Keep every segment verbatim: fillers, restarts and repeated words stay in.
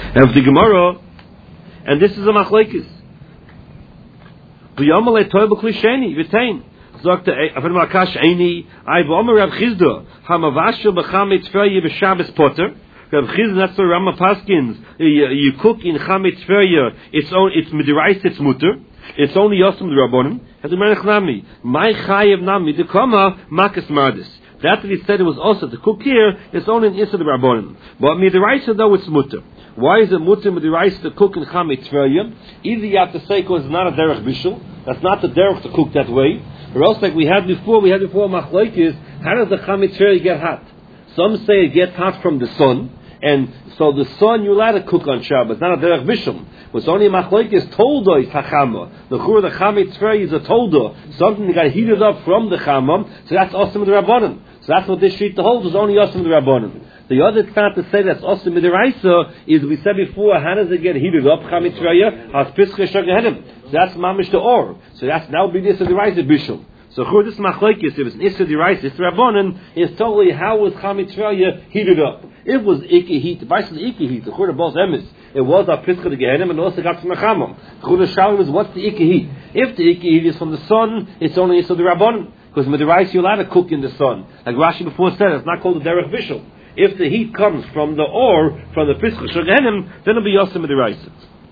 Of the Gemara, and this is a machlekes. V'yamalei toy b'kli sheni v'tein. Sagt er, after makash eini, I v'omer Rav Chizda, hamavashel b'chametz ferye b'Shabbos potter. Rav Chizda, that's the Rama Paskins. You, you cook in chametz ferye, it's on, it's midiraisa, it's mutter. It's only yosem d'Rabbanim. Has the Melech Nami, my chayev nami dekama makas mardis. That he said it was also to cook here, it's only in Issa the Rabbanim. But midiraisa though it's mutter. Why is it mutter midiraisa to cook in chametz ferye? Either you have to say because it's not a derech bishul, that's not the derech to cook that way. Or else, like we had before, we had before machlokes, how does the chametz ferye get hot? Some say it gets hot from the sun, and so the sun you're allowed to cook on Shabbos, not a derech bishul. What's only machlokes toldo is hachama. The chur the chametz ferye is a toldo, something that got heated up from the chamam, so that's awesome the Rabbanim. So that's what this sheet to hold is only awesome the Rabbanim. The other thing to say that's awesome midiraisa is we said before, how does it get heated up? Chametz ferye has pischei shagahedim. So that's mamish the or. So that's now be this deraisa bishul. So chur this machlokes, if it's an issa deraisa, it's Rabbanan, is totally how was chametz ferye heated up. It was ikke heat. The vice is ikke heat. The chur both emes. It was a pischei gehedim and also got from the chamam. Chur the shalim is what's the ikke heat? If the ikke heat is from the sun, it's only issa the Rabbanan. Because midiraisa you're allowed to cook in the sun. Like Rashi before said, it's not called a derech bishul. If the heat comes from the or, from the pischei shagahedim, then it'll be yosem midiraisa.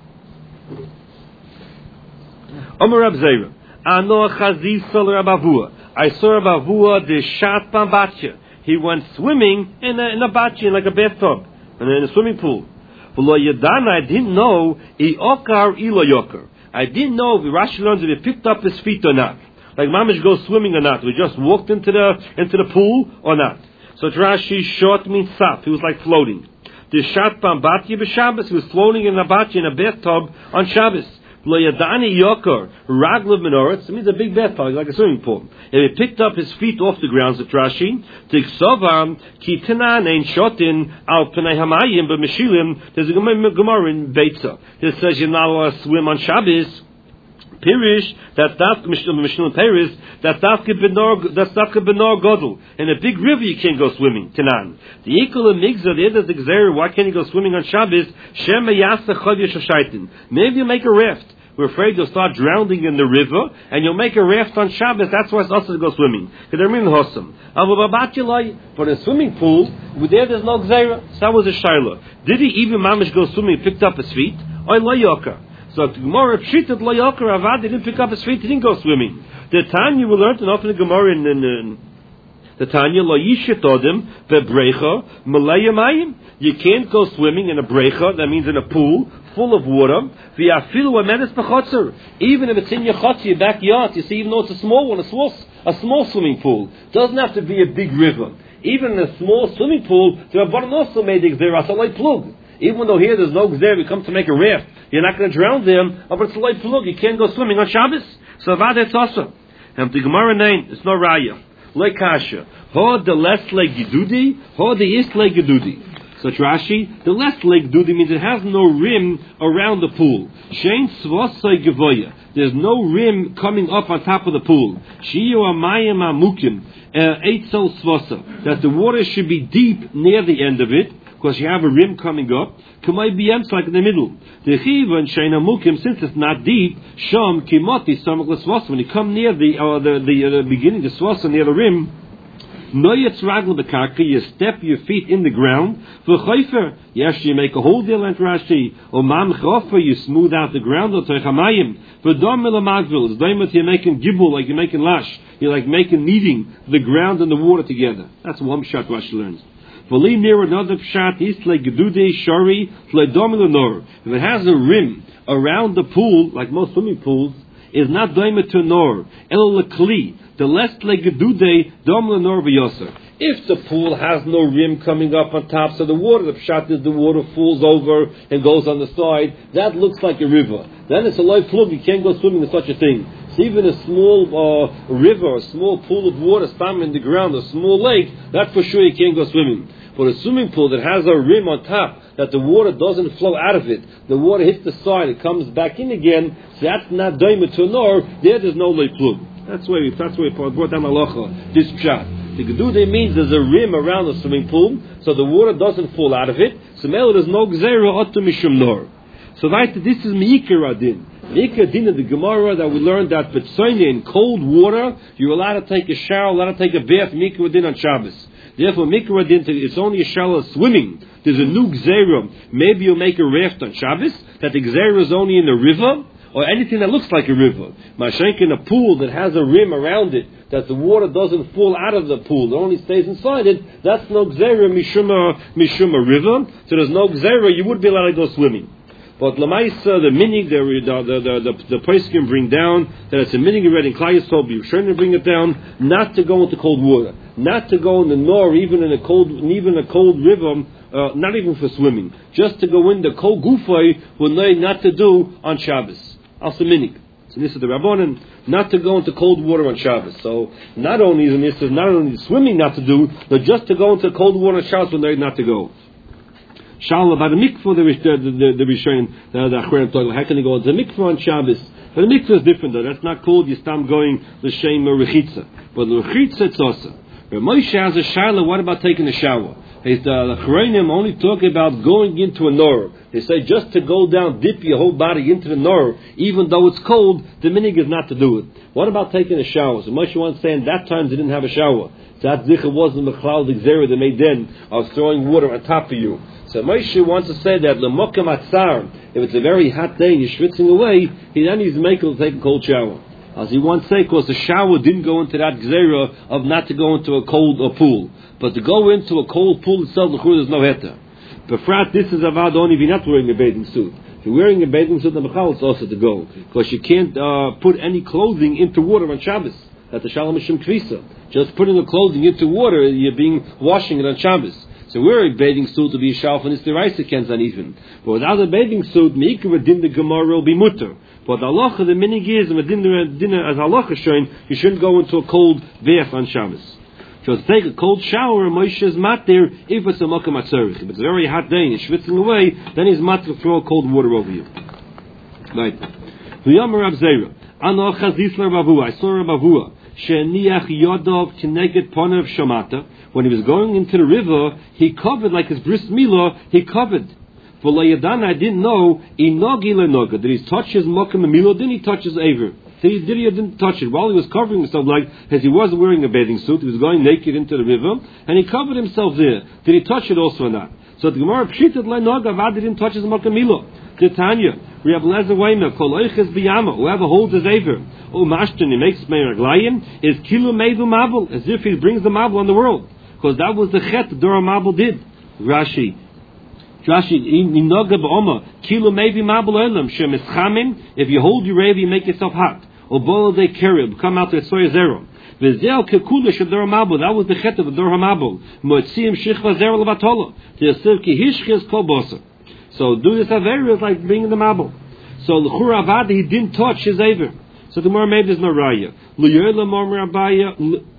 Omer Rab Zera, Ano Chaziv Sol Rab Avua. I saw Rab Avua the shat batya. He went swimming in a, in a batya, like a bathtub, in a, in a swimming pool. V'lo yadana, I didn't know I okar ilo yoker. I didn't know if Rashi learns if he picked up his feet or not. Like Mamish goes swimming or not. We just walked into the into the pool or not. So Rashi short means sap. He was like floating. The shat batya b'Shabbos. He was floating in a batya in a bathtub on Shabbos. Lo yadani yoker raglav menoretz. It means a big bathtub, like a swimming pool. And he picked up his feet off the ground. Said Rashi, tiksovam ki tenan ein shotin al pnei hamayim b'mishilim. There's a Gemara in Beitza that says you're not allowed to swim on Shabbos. Pirish, that's Dafka Mishnah Paris, that's Dafka Benor, that's Dafka Benor Godel. In a big river you can't go swimming, Tanan. The equal of Migza, the other Xer, why can't you go swimming on Shabbos? Shema Yasa Chodya Shoshaitin. Maybe you make a raft. We're afraid you'll start drowning in the river, and you'll make a raft on Shabbos, that's why it's also to go swimming. Because they're meaning Hossam. For a swimming pool, there there's no Xera. So that was a Shaila. Did he even Mamish go swimming, picked up his feet? Or Lo Yoka? So the Gemara pshitat lo yoker avad. He didn't pick up his feet. He didn't go swimming. The Tanya we learned enough in the Gemara in, in, in the Tanya lo yishit odim bebrecha malaya mayim. You can't go swimming in a brecha. That means in a pool full of water. V'yafilu amenes b'chotzer. Even if it's in your chotzer, your backyard, you see, even though it's a small one, a small a small swimming pool, doesn't have to be a big river. Even in a small swimming pool, the Rabbanan also made the gzeras a light plug. Even though here there's no gzer, we come to make a raft. You're not going to drown them, but it's a light plug. You can't go swimming on Shabbos. So avad it's also. And the Gemara name, it's no raya. Like kasha. Ho the less leg gedudi, ho the is leg gedudi. So Rashi, the less leg gedudi means it has no rim around the pool. Shein svosai gevoya. There's no rim coming up on top of the pool. Shiyu amayim amukim. Eitzel svosa. That the water should be deep near the end of it, because you have a rim coming up. Kamay b'yemts, like in the middle. The chiva and sheina mukim, since it's not deep, shom kimoti samak l'svasa. When you come near the uh, the the, uh, the beginning, the svasa near the rim, noyetz ragla b'karka, you step your feet in the ground. V'chayfer, yes, you make a hole there, like Rashi. Or mam chofer, you smooth out the ground. Or techamayim. V'dom milamagvil, it's daimut, you're making gibul, like you're making lash. You're like making kneading the ground and the water together. That's one shot Rashi learns. If it has a rim around the pool, like most swimming pools, is not doimet to nor el lekli. The less legedude dom lenor v'yoser. If the pool has no rim coming up on top, so the water, the pshat is the water falls over and goes on the side, that looks like a river. Then it's a light plug. You can't go swimming in such a thing. So even a small uh, river, a small pool of water, stam in the ground, a small lake, that for sure you can't go swimming. But a swimming pool that has a rim on top, that the water doesn't flow out of it, the water hits the side, it comes back in again, so that's not doimet to nor, there there's no lay plug. That's why we, that's why we brought down halacha, this pshat. The gedude means there's a rim around the swimming pool, so the water doesn't fall out of it. So mele there's no gzeira otu mishum nor. So right, this is meikar adin. Meikar adin of the Gemara that we learned that betzoyne in cold water you're allowed to take a shower, allowed to take a bath. Meikar adin on Shabbos. Therefore, meikar adin it's only a shower of swimming. There's a new gzeira. Maybe you'll make a raft on Shabbos that the gzeira is only in the river. Or anything that looks like a river. Mashenk in a pool that has a rim around it, that the water doesn't fall out of the pool, it only stays inside it, that's no gzera mishuma, mishuma river. So there's no gzera, you would be allowed to go swimming. But Lamaisa, the minig, the the the the, the place can bring down that it's a minig already in Klai Yisrael, you're trying to bring it down, not to go into cold water, not to go in the nor, even in a cold, even a cold river, uh, not even for swimming, just to go in the cold gufay, will know not to do on Shabbos. Also minig. So this is the Rabbanan, not to go into cold water on Shabbos. So not only is this is not only swimming not to do, but just to go into cold water on Shabbos when they're not to go. Shalom by the mikvah, the the the the Rishonim, the the Achronim talk. How can they go into the mikvah on Shabbos? But the mikvah is different though. That's not called Yistam going the Shem Rechitza. But the Rechitza it's also. But Moshe has a shaila. What about taking a shower? Is the Achronim only talk about going into a nor? They say just to go down, dip your whole body into the nor, even though it's cold. The minig is not to do it. What about taking a shower? So Moshe once saying that time they didn't have a shower. So that zicha wasn't the cloud xera they made then of throwing water on top of you. So Moshe wants to say that l'mokem atzar, if it's a very hot day and you're schwitzing away, he then he's making to take a cold shower. As he once said, because the shower didn't go into that gzera of not to go into a cold a pool, but to go into a cold pool itself, there's no heter. But frat, this is avad only if you're not wearing a bathing suit. If you're wearing a bathing suit, the mechal it's also to go, because you can't uh, put any clothing into water on Shabbos. That's the shalom mishum kvisa. Just putting the clothing into water, you're being washing it on Shabbos. So wearing a bathing suit to be a shalf and it's the rice against uneven. But without a bathing suit, meikar din the gemara will be mutter. But the halacha, the minig is, and the dinner as halacha showing, you shouldn't go into a cold bath on Shabbos. So to take a cold shower, Moshe is matir if it's a makam atzarich. If it's a very hot day and you're schwitzing away, then he's matir to throw cold water over you. Right. V'yomer Rav Zera, ano chazis l'Ravavua, I saw Ravavua, she'niach yodov kineged ponav shamata. When he was going into the river, he covered like his bris milah, he covered. For Layadan, I didn't know, inogi le'noga, did he touch his makam milah, didn't he touch his aver? Did he, did he or didn't touch it? While he was covering himself, like, as he wasn't wearing a bathing suit, he was going naked into the river, and he covered himself there. Did he touch it also or not? So the Gemara pshitat le'noga, avad didn't touch his makam milah. Titania, we have Lezer Weimer, kol oiches biyama, whoever holds his aver, o mashton, he makes meiraglayim, is kilu meivu mabel, as if he brings the mabel on the world. Because that was the chet the Dora Mabel did. Rashi. Rashi, inoga ba'oma, kilo maybe Mabel elam, shem eschamim, if you hold your aver, you make yourself hot. Or bolo de kerib, come out to a soya zero. V'zel kekula shel Dora Mabel, that was the chet of the Dora Mabel. Mo'etziim shichva zero levatola. T'yasir ki hishchiz kol bosa. So do this aver is like bringing the Mabel. So l'chur avad, he didn't touch his aver. So the more maybe there's no raya. L'yer l'mor abaya,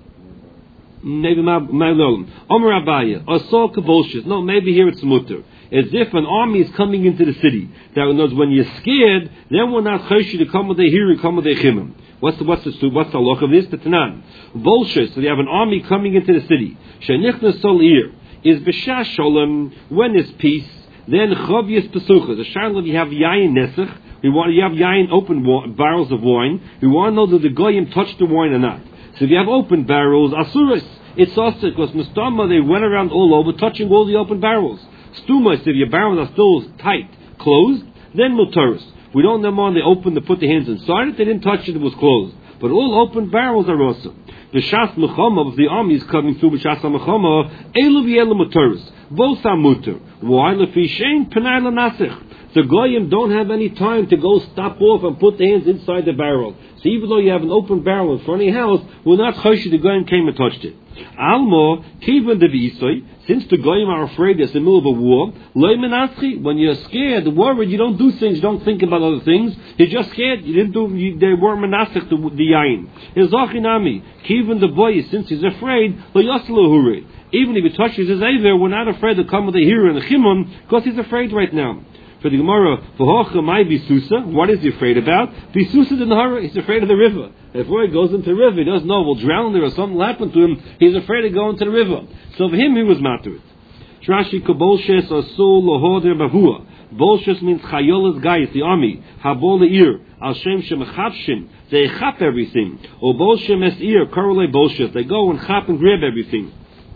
maybe my lolum. Omer Abaya, Asol Kabolshis. No, maybe here it's mutter. As if an army is coming into the city. That knows when you're scared, then we're not chayshi to come with a hearing, come with a chimim. What's the what's the what's the look of this? The Tanan. Bolshis. So they have an army coming into the city. Shenichna Sol Ir is b'shah sholem when there's peace. Then chavius pesuchas. The shalom you have yayin nesach. We want you have yayin open wa- barrels of wine. We want to know that the goyim touched the wine or not. So if you have open barrels, asuris, it's also because mustama they went around all over touching all the open barrels. Stumas, if your barrels are still tight, closed, then mutaris. We don't know on they opened to put the hands inside it, they didn't touch it, it was closed. But all open barrels are also. The shas mechama of the army is coming through the shas mechama, elu v'elu mutaris. Both are mutar. Why? Lefi shein penai l'nasich. The goyim don't have any time to go stop off and put the hands inside the barrel. So even though you have an open barrel in front of your house, we're not choshy the goyim came and touched it. Almo, kivan de v'isoi, since the goyim are afraid it's the middle of a war, loy menaschi, when you're scared, worried, you don't do things, you don't think about other things, you're just scared, you didn't do, you, they weren't menasich to the yain. Hizochinami, kivan the boy, since he's afraid, lo yoselu hurei. Even if he touches his aver, we're not afraid to come with a hero and a chimun, because he's afraid right now. For the Gemara, v'hocha my bisusa, what is he afraid about? Bisusa the Nahara, he's afraid of the river. Before he goes into the river, he doesn't know we'll drown there or something will happen to him. He's afraid of going to the river. So for him, he was matter it. Rashi kabolshes asul lohoder bavua. Bolshes means chayolas guys, the army. Habol leir al shem shemachapshin. They chap everything. Or bolshem es ir korole bolshes. They go and chap and grab everything.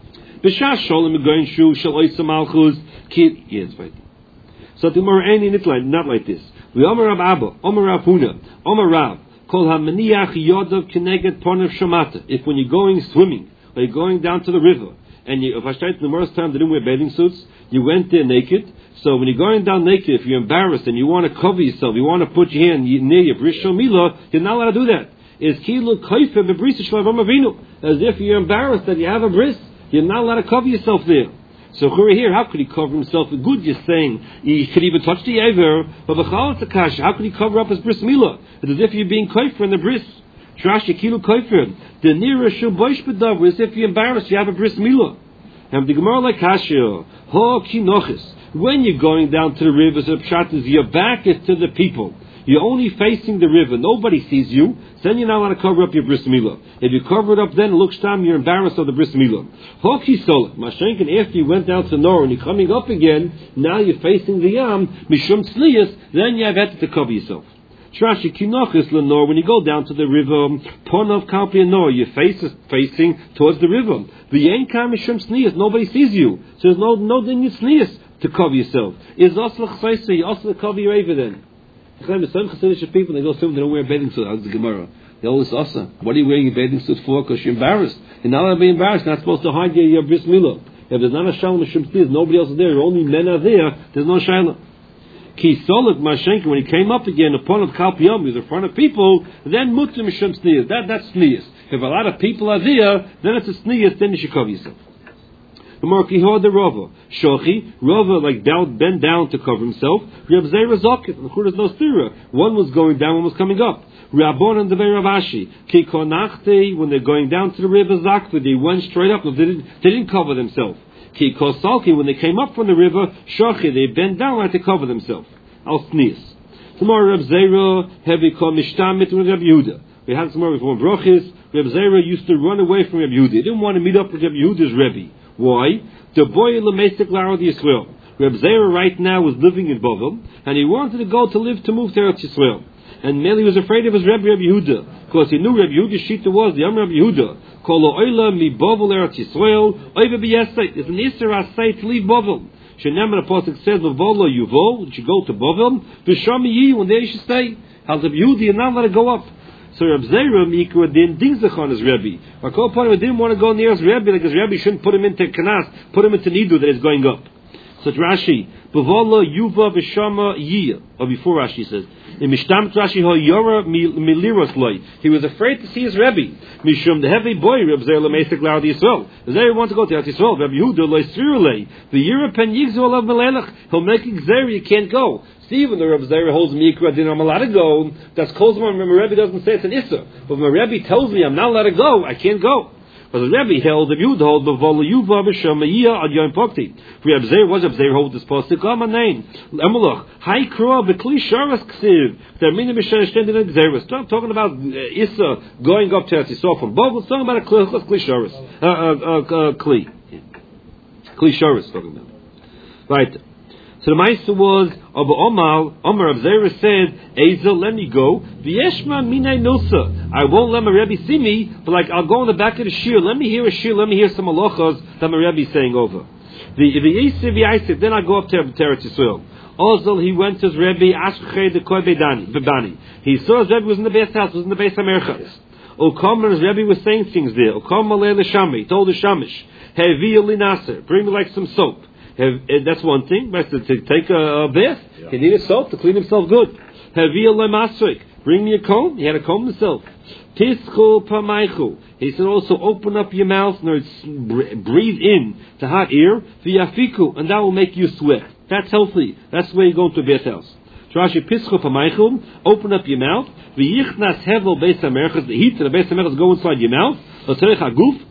B'shas sholem going shu shel oisam malchus kid. Yes, right. So the Gemara ain't it like not like this. We Omer Rab Abba, Omer Rav Huna, Omer Rav. Kol hamaniach yodav keneged ponav shamata. If when you're going swimming or you're going down to the river, and you, if I started in the first time they didn't wear bathing suits, you went there naked. So when you're going down naked, if you're embarrassed and you want to cover yourself, you want to put your hand near your bris shel milah, you're not allowed to do that. Is kilu kaife bebris shel Avram Avinu. As if you're embarrassed that you have a bris, you're not allowed to cover yourself there. So here, how could he cover himself? Good, you're saying he could even touch the aver, but b'chal how could he cover up his bris milah? It's as if you're being kaifer in the bris. Trashi kilu kaifer. The nearest shul boish bedav is if you're embarrassed, you have a bris milah. And the Gemara like Kashia, ho kinochis. When you're going down to the river, the pshat is your back is to the people. You're only facing the river. Nobody sees you. Then you're not allowed to cover up your bris milah. If you cover it up, then it looks time you're embarrassed of the bris milah. Hoki sola. Mashenkin, after you went down to Nor and you're coming up again, now you're facing the Yam, mishum tzliyas, then you have had to cover yourself. Trashi kinochis lenor. When you go down to the river, ponov kalpi nor, your face is facing towards the river. The yenkam mishum tzliyas. Nobody sees you. So there's no no din tzliyas to cover yourself. Is also l'chseisa, you also cover your aver then. Some Hasidic people, they go swim, they don't wear a bathing suit. How's the Gemara? They always ask, what are you wearing a bathing suit for? Because you're embarrassed. You're not allowed to be embarrassed. You're not supposed to hide your, your bris milah. If there's not a shalom shemtiz, nobody else is there, only men are there, there's no shalom. Ki solik mashenka, when he came up again, upon of kalpiyam, he was in front of people, then mutzim shem sneers. That, that's sneers. If a lot of people are there, then it's a sneers, then you should cover yourself. The Markiho the Rava. Shochi, Rava like down, bent down to cover himself. Reb Zera Zokit, and there's no stira. One was going down, one was coming up. Rabon and the Ravashi. Ki konachte, when they're going down to the river Zakva, they went straight up, they didn't, they didn't cover themselves. Ki kosalki, when they came up from the river, Shochi, they bent down like to cover themselves. Al sneeze. Tomorrow Reb Zera, heavy called Mishtamit with Reb Yehuda. We had some more before Brochis. Reb Zera used to run away from Reb Yehuda. He didn't want to meet up with Reb Yehuda's Rebbe. Why? The boy Lamesik Lara Yisrael. Reb Zera right now was living in Bovel, and he wanted to go to live to move to Eretz Yisrael. And Meli was afraid of his Rebbe Reb Yehuda, because he knew Reb Yehuda's shita was the Am Reb Yehuda. Kolo Oila mi Bovel Eretz Yisrael. Oiva b'yesait. It's an Isser Asay to leave Bovel. Shenem the Apostle says Volo Yuvo. You should go to Bovel. V'shami Yi, when there you should stay. How's Reb Yehuda? You're not let it go up. So Reb Zera Mikra didn't dingzach on his Rebbe. Rakoponim didn't want to go near his Rebbe, like his Rebbe shouldn't put him into Kanas, put him into Nidu that is going up. So it's Rashi, Bavola Yuva Vishama Yiyah. Or before Rashi says, in Mishtam Rashi Ho Yora Miliros Loi. He was afraid to see his Rebbe. Mishum the heavy boy Reb Zera Lamesik Lar Yisrael. Zera wants to go to Eretz Yisrael. Reb Yehuda Loi Srirulei. The European Yigzu Alav Melech. He'll make Zera, you can't go. Even the Reb Zera holds Mikra, I'm allowed to go. That's Kozman. Remember, Rebbe doesn't say it's an Issa. But when Rebbe tells me I'm not allowed to go, I can't go. But the Rebbe held, the Yud hold, Bavola Yuva B'Shamayiyah Ad Yom Pokti. Reb Zera, what's Reb Zera hold this postic? Oh, my name. Emelach. Hai Kroa B'Kli Sharas Ksiv. Termina B'Shem Shtendin and Zeras. Stop talking about Issa going up to Eretz Yisrael from Bovel. Talking about a Kli Sharas. Uh, uh, uh, Kli. Kli Sharas talking about. Right. So the Maisa was, Abu Omal, Omar of Zera said, Ezel, let me go. V'yeshma minay nosa. I won't let my Rebbe see me, but like, I'll go in the back of the shir. Let me hear a shir, let me hear some halachas that my Rebbe is saying over. The Then I go up to Eretz Yisrael. Ozel, he went to his Rebbe, Ashkei de Koi Bebani. He saw his Rebbe was in the best house, was in the base Hamerchas. Okam, and his Rebbe was saying things there. Okam malei l'shami, he told the Shamish, Hevi li Nasser, bring me like some soap. Have, uh, that's one thing. But to, to take a, a bath, yeah. He needed soap to clean himself good. Bring me a comb. He had to comb himself. Tischu pamaychu. He said also open up your mouth and breathe in to hot air. V'yafiku, and that will make you sweat. That's healthy. That's the way you go to a bathhouse. Rashi pischu pamaychu. Open up your mouth. V'yichnas hevel beis hamerchas. The heat of the beis hamerchas go inside your mouth. L'terech haguf.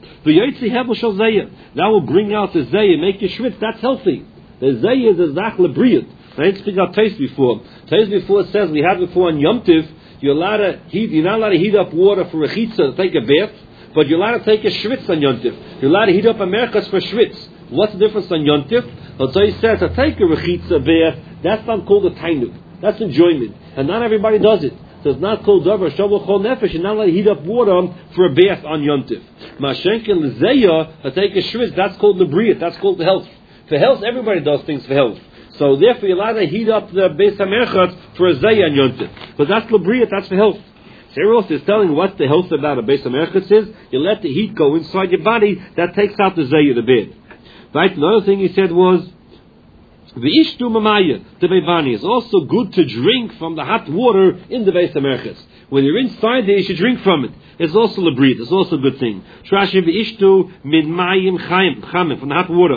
That will bring out the zayah, make you schwitz. That's healthy. The zayah is a zach lebriyat. I didn't speak about taste before. Taste before it says we had before on Yom Tiv, you're allowed to heat. You're not allowed to heat up water for a chitza to take a bath, but you're allowed to take a schwitz on Yom Tiv. You're allowed to heat up a merchas for schwitz. What's the difference on Yom Tiv? So he says to take a rechitza bath. That's not called a tainuk. That's enjoyment, and not everybody does it. So it's not called davar shavul chol nefesh. You're not allowed to heat up water for a bath on Yom Tiv. Mashenkin lezeya to take a schwitz. That's called the briat. That's called the health. For health, everybody does things for health. So therefore, you're allowed to heat up the Beis HaMerchatz for a Zayah and Yontif. But that's Labriyat, that's for health. So Eros is telling what the health about a Beis HaMerchatz is. You let the heat go inside your body, that takes out the Zayah, the bed. Right? Another thing he said was, V'ishtu mamaya, the Beivani. It's also good to drink from the hot water in the Beis HaMerchatz. When you're inside there, you should drink from it. It's also Labriyat, it's also a good thing. Shrashi v'ishtu mid mayim chayim, chamim, from the hot water.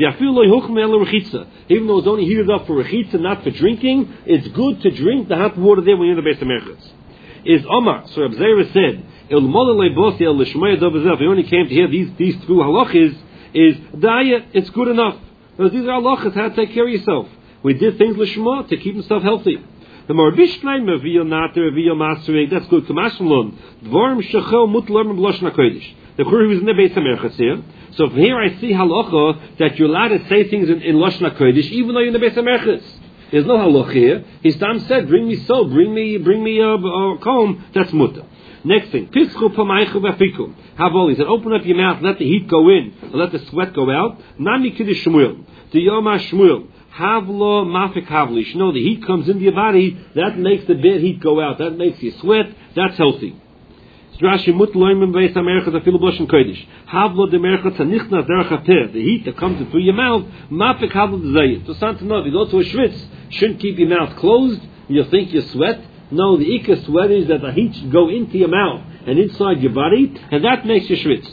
Even though it's only heated up for rechitza, not for drinking, it's good to drink the hot water there when you're in the Beis HaMerchatz. Is Omar, so Reb Zera said, if he only came to hear these these two halachas, is daya, it's good enough. Because these are halachas, how to take care of yourself. We did things l'shma to keep himself healthy. The more bishleim v'yil nater v'yil masrei, that's good. Kamashmalon, dvorm shachel mutlarm b'loshna kodesh. The Churi was in the Beis HaMerchatz here. So from here I see halacha that you're allowed to say things in, in Loshna Kodesh even though you're in the Beis HaMerchatz. There's no halacha here. His Tam said, bring me soap, bring me bring me a, a comb, that's mutter. Next thing, Pischu pamaychu v'afikum. Havol, he said, open up your mouth, let the heat go in, and let the sweat go out. Nami kiddush Shmuel. The Yoma Shmuel. Havlo mafik havli. You know, the heat comes into your body, that makes the bad heat go out, that makes you sweat, that's healthy. Rashi mut loimim Beis HaMerchatz afilu b'loshen kodesh. Havlo de merchatz hanichnas derech hapeh. The heat that comes through your mouth, mafik havlo d'zayit. So something to know, if you go to a schwitz, shouldn't keep your mouth closed. You'll think you sweat. No, the ikka sweat is that the heat should go into your mouth and inside your body, and that makes you schwitz.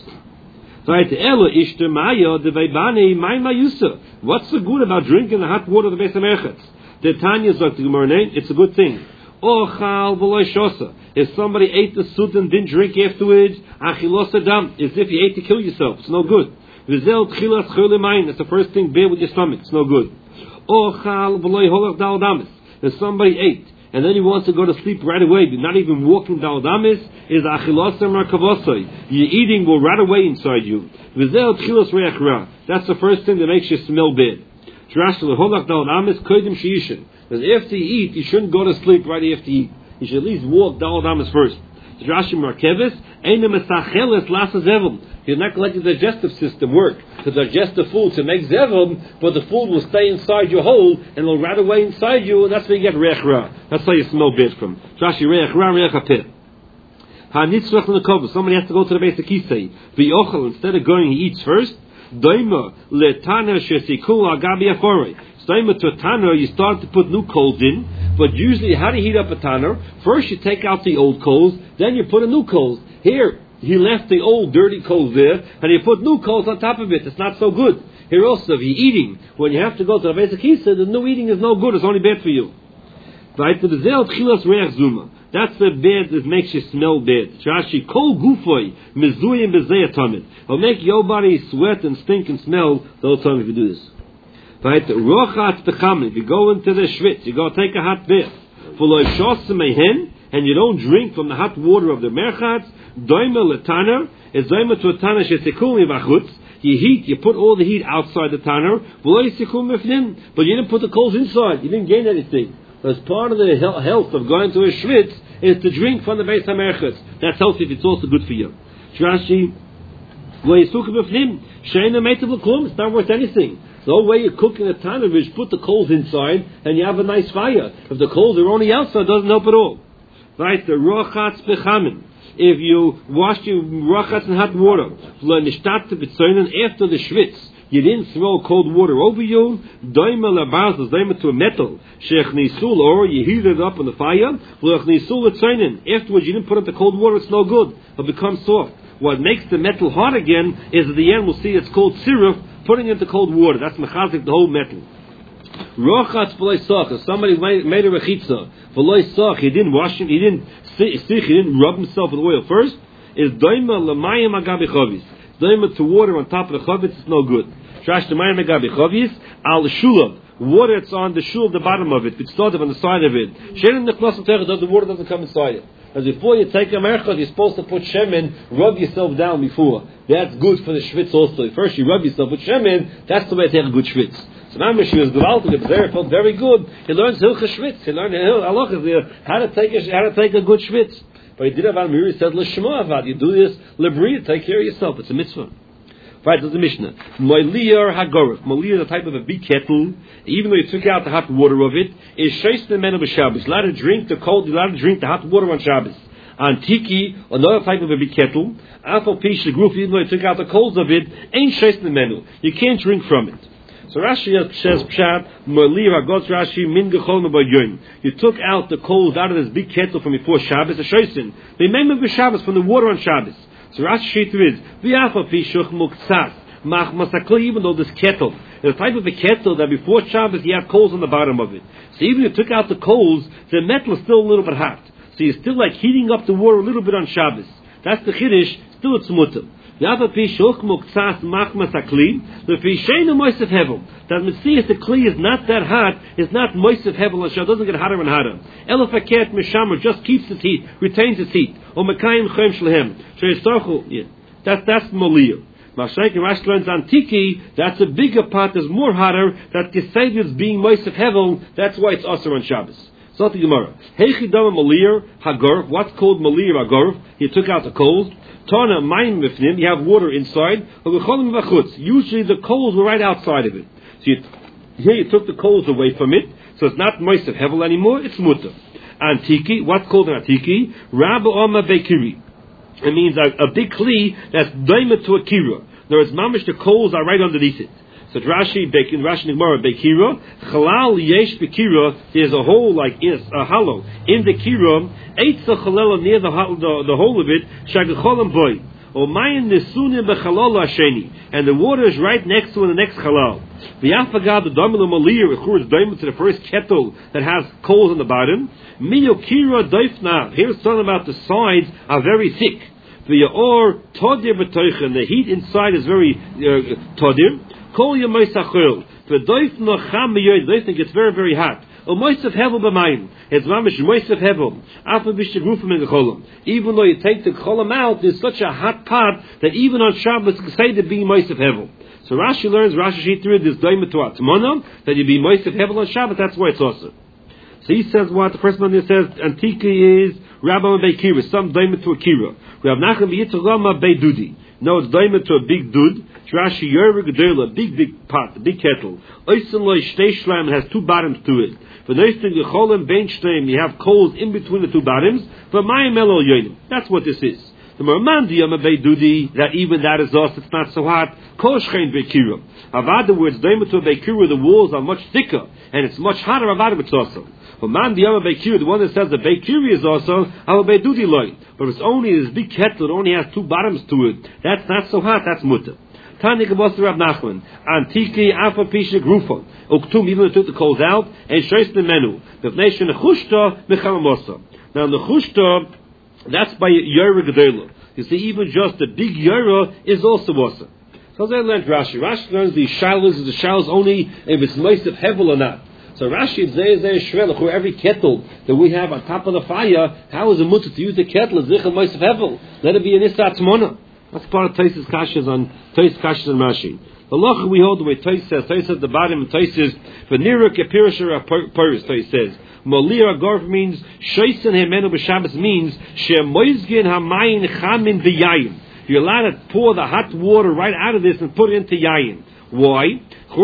What's so good about drinking the hot water of the Beis HaMerchatz? The Tanya sagt the Gemara, it's a good thing. If somebody ate the sut and didn't drink afterwards, achilos adam, as if you ate to kill yourself, it's no good. It's the first thing, bear with your stomach, it's no good. If somebody ate and then he wants to go to sleep right away, but not even walking dal damis, is achilos markavosai. Your eating will right away inside you. That's the first thing that makes you smell bad. Because after you eat, you shouldn't go to sleep right after you eat. You should at least walk dal damis first. Rashi Markevis, he's not going to let your digestive system work to digest the food to make zevim, but the food will stay inside your hole and it'll rat away inside you, and that's where you get reich ra. That's how you smell bad from. Rashi reich ra reich apeh. Ha-nitzrach l'nekova. Somebody has to go to the base of kisei. V'yochel, instead of going, he eats first. Doima letana shesikul agabi aforei. Doima to a tanner, you start to put new coals in. But usually, how do you heat up a tanner? First, you take out the old coals, then you put a new coals. Here, he left the old dirty coals there, and you put new coals on top of it. It's not so good. Here also, if you're eating, when you have to go to the basic kisa, the new eating is no good. It's only bad for you. Right? That's the bad that makes you smell bad. Shashi kol gufoy mezuyim bezeyatamid. It'll make your body sweat and stink and smell the whole time if you do this. Right? Rochatz bechamim. If you go into the schwitz, you go take a hot bath. Full of shosem and you don't drink from the hot water of the merchatz. Doima letaner is doima to a taner shesikul mivachutz. You heat, you put all the heat outside the tanner, but you didn't put the coals inside. You didn't gain anything. As part of the health of going to a schwitz is to drink from the Beis HaMerchatz. That's healthy. It's also good for you. Rashi, it's not worth anything. The whole way you cook in a tanner is put the coals inside and you have a nice fire. If the coals are only outside, it doesn't help at all. Right? The rochatz bechamin. If you wash your rochatz in hot water, after the schwitz, you didn't throw cold water over you, doima labaz, doima to a metal, shech nisul, or you heat it up on the fire, afterwards you didn't put up the cold water, it's no good, it'll become soft. What makes the metal hard again is at the end we'll see it's called syrup, putting it into cold water. That's mechazik, the whole metal. Rochatz v'loy soch. If somebody made a rechitza v'loy soch, he didn't wash him, he didn't sich, he didn't rub himself with oil first. Is doima l'mayim agabi chavis. Doima to water on top of the chavis is no good. Trash the mayim agabi chavis al shulav water that's on the shul, the bottom of it, it's started on the side of it. The water doesn't come inside it. As before you take a merchot, you're supposed to put shemen, rub yourself down before. That's good for the schwitz also. First you rub yourself with shemen, that's the way to take a good schwitz. So now she was gewaltig, the Bezer felt very good. He learns hilcha schwitz. He learned how to take a, how to take a good schwitz. But he did have Amiri said l'shema avad. You do this lebri, take care of yourself. It's a mitzvah. Right, there's a Mishnah. Moilier hagorif. Moilier is a type of a big kettle. Even though you took out the hot water of it, is sheis the men of Shabbos. You're allowed to drink the cold. You're allowed to drink the hot water on Shabbos. Antiki, another type of a big kettle. Afal pish the group. Even though you took out the coals of it, ain't sheis the menu. You can't drink from it. So Rashi says pshat moilier hagos Rashi min gechol mebayoin. You took out the coals out of this big kettle from before Shabbos. A sheisin. They made of Shabbos from the water on Shabbos. So Rashi Shita is v'afa pishuch muktzas mach masakli. Even though this kettle, the type of a kettle that before Shabbos you have coals on the bottom of it. So even if you took out the coals, the metal is still a little bit hot. So you're still like heating up the water a little bit on Shabbos. That's the chiddush. Still it's mutter. V'afa pishuch muktzas mach masakli. The fisheinu moisef hevel. That means the kli is not that hot. It's not moisef hevel. It doesn't get hotter and hotter. Elafaket mishamer just keeps its heat, retains its heat. Or mekayim chem shlehem. Yeah. That's that's molir. Mashaik and Rashi learns antiki. That's a bigger pot. That's more hotter. That Geseder is being moisef hevel. That's why it's also on Shabbos. So the Gemara. Heichidam molir hagorf. What's called molir hagorf? He took out the coals. Tana mayim mifnim. You have water inside. Usually the coals were right outside of it. So you, here you took the coals away from it. So it's not moisef hevel anymore. It's mutter. Antiki. What's called an antiki? Rabba Oma Bekiri. It means a, a big kli that's daima to a kira. There is mamish, the coals are right underneath it. So Rashi, in Rashi Nigmara, Bekira, Chalal Yesh Bekira, there's a hole like is a hollow in the kira, Eitza Chalala near the, the the hole of it, Shagacholam boy. Or mayin nesunim bechalal hasheni, and the water is right next to the next halal. V'yafagad the domino malir, of course, daimah to the first kettle that has coals on the bottom. Miyokira doifna. Here's talking about the sides are very thick. V'yaor todir b'toichen. The heat inside is very uh, todir. Kol yamoisachol. V'doifna cham miyoid. Doifna gets very very hot. O moisef hevel b'mayim. It's mamish moisef hevel. After b'shtegufim in the cholam. Even though you take the cholam out, there's such a hot pot that even on Shabbos you say to be moisef hevel. So Rashi learns, Rashi Shitri, this daima to atmona, that you be moisef hevel on Shabbos. That's why it's also. So he says what the first one there says. Antiki is Rabba Beikira, some daima to akira. We have Nachem Yitzchama Beidudi. No, it's daima to a big dud. Rashi Yerva Gedela, big big pot, a big kettle. Oisin loy shtei shlam, it has two bottoms to it. For noisting the cholim bein shteim, you have coals in between the two bottoms. For mayim elo yonim. That's what this is. The Mermandi Yama Beidudi, that even that is us, it's not so hot. Koshchein Beikira. Avad, words daima to a Beikira, the walls are much thicker and it's much hotter. Avad, it's also. For man the other Beikiri, the one that says the Beikiri is also our Beidudi loy. But it's only this big kettle, it only has two bottoms to it. That's not so hot, that's mutter. Tani Kabos Rab Nachman, Antiki Afa Pisha Grufon, Uktum, even though took the coals out, and Shois the menu. The nation Nechushta Mechalamosa. Now Nechushta, that's by Yera Gedela. You see, even just the big Yera is also Wasa. So they learned Rashi. Rashi learns the shalos, the shalos only if it's moist of hevel or not. So Rashi says there shvelach, where every kettle that we have on top of the fire, how is it mutter to use the kettle as zichel moist of hevel? Let it be an issa tzmona. That's part of Taisus Kashas on Taisus Kashas and Rashi. The loch we hold the way Taisus says. Taisus at the bottom of Taisus, v'nira kepirasher apiris. Taisus says, Molir agorf means shoisen hemenu b'Shabbos means shemoizgin hamayin chamin v'yayin. You're allowed to pour the hot water right out of this and put it into yayin. Why?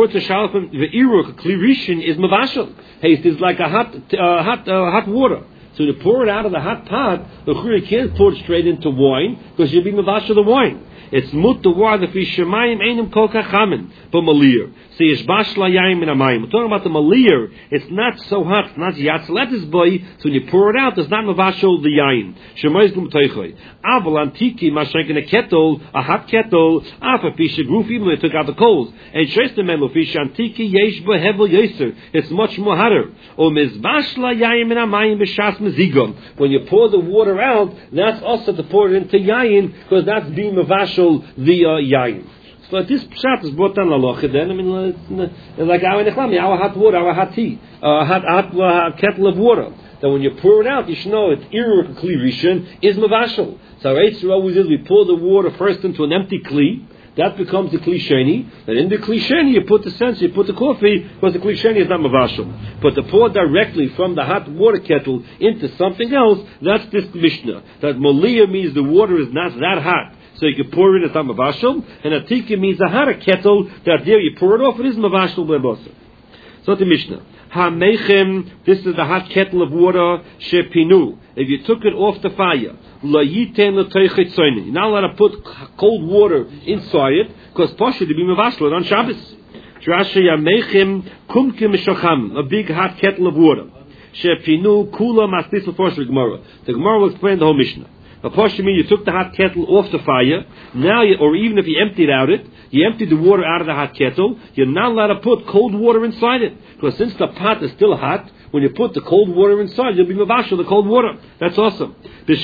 The iruk klirishin is mavashal. Hey, it's like a hot, uh, hot, uh, hot water. So to pour it out of the hot pot, the churi can't pour it straight into wine because you'll be mavashal the wine. It's mut the water the fish shemayim einim kol kachamin but malir. See, it's bashla yayim in amayim. We're talking about the malir. It's not so hot. It's not yatzletis boy. So when you pour it out, it's not mavashal the yayin. Shemayim gum teichoy. Aval antiki mashenk in a kettle, a hot kettle. Afa fish gruf even when they took out the coals. And shestem melu fish antiki yesh bo hevel yoser. It's much more hotter. O mizbashla yayim in amayim b'shas mezigom. When you pour the water out, that's also to pour it into yayin because that's being mavashal the uh, yayin. So this pshat is brought down lalocha. Then I mean, it's like our nechlami, our hot water, our hot tea, a hot hot uh, kettle of water. That when you pour it out, you should know it's irur kli rishon is mavashal. So our Eitzer always is we pour the water first into an empty kli. That becomes the kli sheni. And in the kli sheni, you put the sense, you put the coffee, because the kli sheni is not mavashal. But to pour directly from the hot water kettle into something else, that's this Mishnah. That moliyah means the water is not that hot. So you can pour it, it's not mavashal. And atika means a hotter kettle, that there you pour it off, it is mavashal b'bosa. So the Mishnah. Ha-mechem, this is the hot kettle of water, shepinu. If you took it off the fire, la yiten l'toichet soini. You're not allowed to put cold water inside it, because pasha to be mavashal on Shabbos. Drasha ya-mechem kumkim mishacham, a big hot kettle of water. Shepinu kula mastis l'fosh Gemara. The Gemara will explain the whole Mishnah. A pasha means you took the hot kettle off the fire, now you, or even if you emptied out it, you emptied the water out of the hot kettle, you're not allowed to put cold water inside it. Because since the pot is still hot, when you put the cold water inside, you'll be mavashal the cold water. That's awesome. But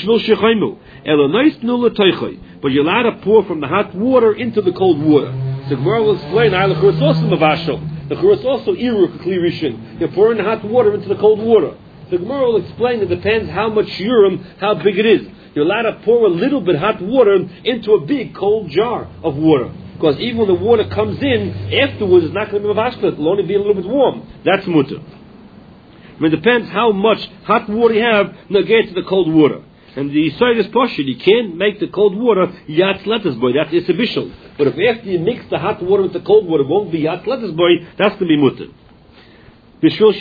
you're allowed to pour from the hot water into the cold water. So Gemara will explain, it's also mavashal. The churus is also irur kli rishon. You're pouring the hot water into the cold water. The Gemara will explain it depends how much urim, how big it is. You're allowed to pour a little bit hot water into a big cold jar of water. Because even when the water comes in, afterwards it's not going to be mavashal, it'll only be a little bit warm. That's mutter. I mean, it depends how much hot water you have, negate to the cold water. And the Yisrael is poshut, you can't make the cold water yatz letters boy, that's isabishal. But if after you mix the hot water with the cold water, it won't be yatz letters boy, that's going to be mutter. Just to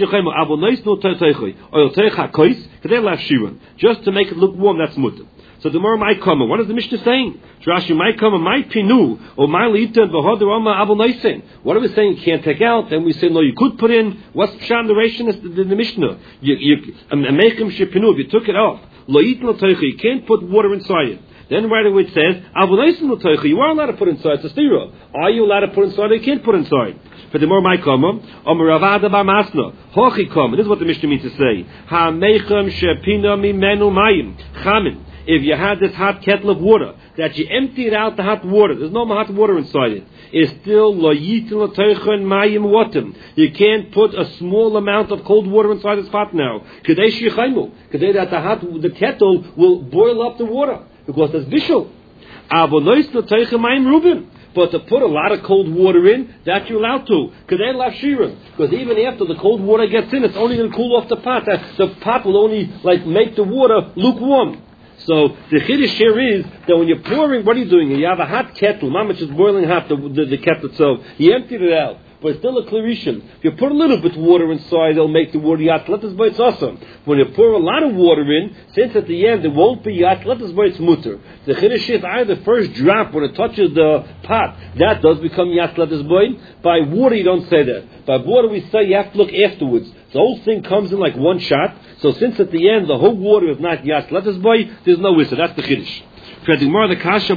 make it look warm, that's mutter. So the more my comment, what is the Mishnah saying? Rashi my comment, my pinu, or my litan v'hoder oma abul noisin. What are we saying? You can't take out. Then we say no, you could put in. What's the narration? Is the, the, the Mishnah? You you meikim shepinu. If you took it off, lo yitin l'toicha, you can't put water inside it. Then right away it says abul noisin l'toicha. You are allowed to put inside. It's a stira. Are you allowed to put inside? Or you can't put inside. For the more my comment, omer ravada bar masna hochi comment. This is what the Mishnah means to say. Ha meichem shepinu mimenu mayim chamin. If you had this hot kettle of water, that you emptied out the hot water, there's no more hot water inside it, it's still lo yitin l'toichen mayim watim. You can't put a small amount of cold water inside this pot now. Kedei shichaymu. Kedei that the hot, the kettle will boil up the water, because there's bishul. Avonois l'toichen mayim rubin. But to put a lot of cold water in, that you're allowed to. Kedei lafshirim. Because even after the cold water gets in, it's only going to cool off the pot. The pot will only, like, make the water lukewarm. So the chiddush here is that when you're pouring, what are you doing? You have a hot kettle, mama, just boiling hot, the, the, the kettle itself. You emptied it out, but it's still a clearation. If you put a little bit of water inside, it'll make the water yat. Let us boy, it's awesome. When you pour a lot of water in, since at the end it won't be yat, let us boy, it's mutter. The chiddush is either the first drop when it touches the pot, that does become yat. Let us boy. By water you don't say that. By water we say you have to look afterwards. The whole thing comes in like one shot. So since at the end the whole water is not yas letters boy, there's no whistle. That's the chiddush. There's another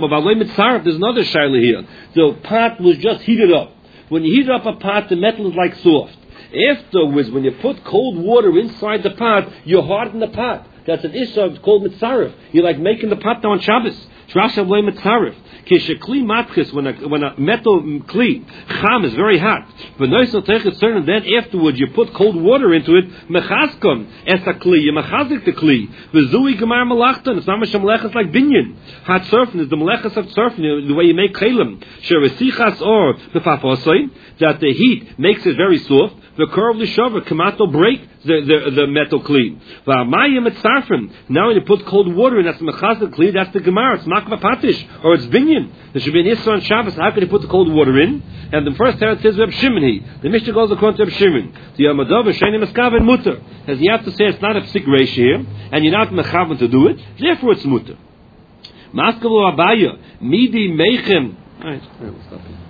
shaila here. The pot was just heated up. When you heat up a pot, the metal is like soft. Afterwards, when you put cold water inside the pot, you harden the pot. That's an issue. It's called mitzaref. You're like making the pot on Shabbos. Trashav loy mitzaref. Kishakli matchis, when a when a metal kli cham is very hot, but noisel techet certain. Then afterwards you put cold water into it. Mechaskom es a kli. You mechazik the kli. V'zui gemar malachton. It's not much melechas like binyan. Hot surfing is the melechas of surfing. The way you make chelim. Sheresichas or the fafosay, that the heat makes it very soft. The curve the shover kamato break the the, the metal kli. V'amayim it's sarfim. Now when you put cold water in, that's mechazik kli. That's the gemar. It's makva patish or it's binyan. There should be an Isra on Shabbos. How can you put the cold water in? And the first teretz says Reb Shimon. The Mishnah goes according to Reb Shimon. The Yamadov is Sheni Meskav and Mutter. As you have to say it's not a psik ratio here, and you're not mechavan to do it. Therefore, it's Mutter. Maskavu Abaya Midi Meichem. All right, we'll stop here.